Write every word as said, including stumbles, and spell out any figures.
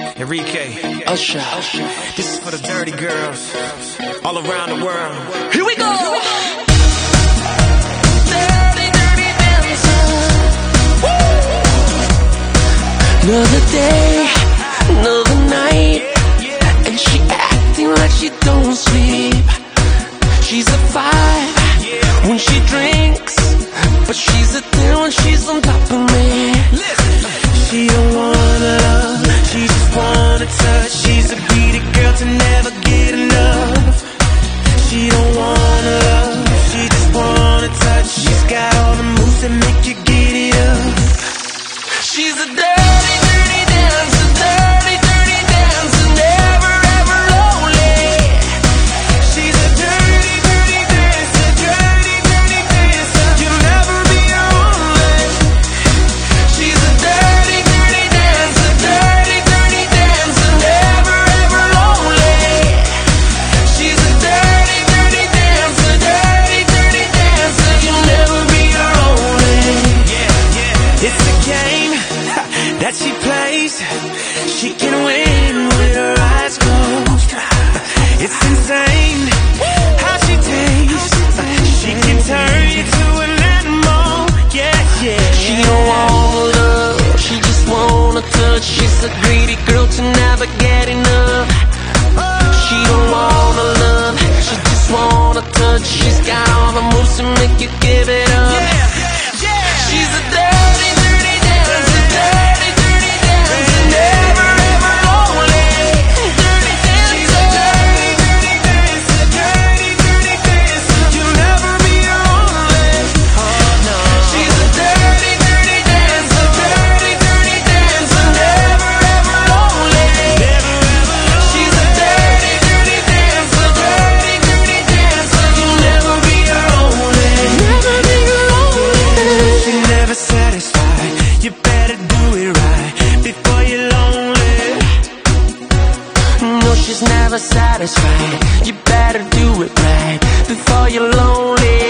Enrique, Usher. this is for the dirty girls all around the world. Here we go. Dirty, dirty dancer. Another day, another night, and she acting like she don't sleep. She's a five when she drinks, but she's a ten when she's on top of me. She don't wanna love, she just wanna touch. She's a greedy girl to never get enough. She don't wanna love, she just wanna touch. She's got all the moves that make you get it up. She's a dirty, dirty dancer, dirty, dirty dancer, never ever lonely. She's a dirty, dirty dancer, dirty, dirty dancer. You'll never be lonely. She's a dirty, dirty dancer, dirty, dirty dancer, never ever lonely. She's a dirty, dirty dancer, dirty, dirty dancer, you'll never be lonely. It's a game that she plays. She can win with her eyes closed. It's insane how she tastes. She can turn you to an animal. Yeah, yeah. She don't wanna love, she just wanna touch. She's a greedy girl to never get enough. She don't wanna love, she just wanna touch. She's got all the moves to make you give it up. She's a dirty, dirty dancer, dirty, dirty dancer, never ever lonely. Dirty dancer. She's a dirty, dirty dancer, dirty, dirty dancer. You'll never be lonely. Oh no. She's a dirty, dirty dancer, dirty, dirty dancer, never ever lonely. Never ever lonely. She's a dirty, dirty dancer, dirty, dirty dancer, you'll never be lonely. Never be lonely. She's never satisfied. You better do it right before you're lonely. No, she's never satisfied. You better do it right before you're lonely.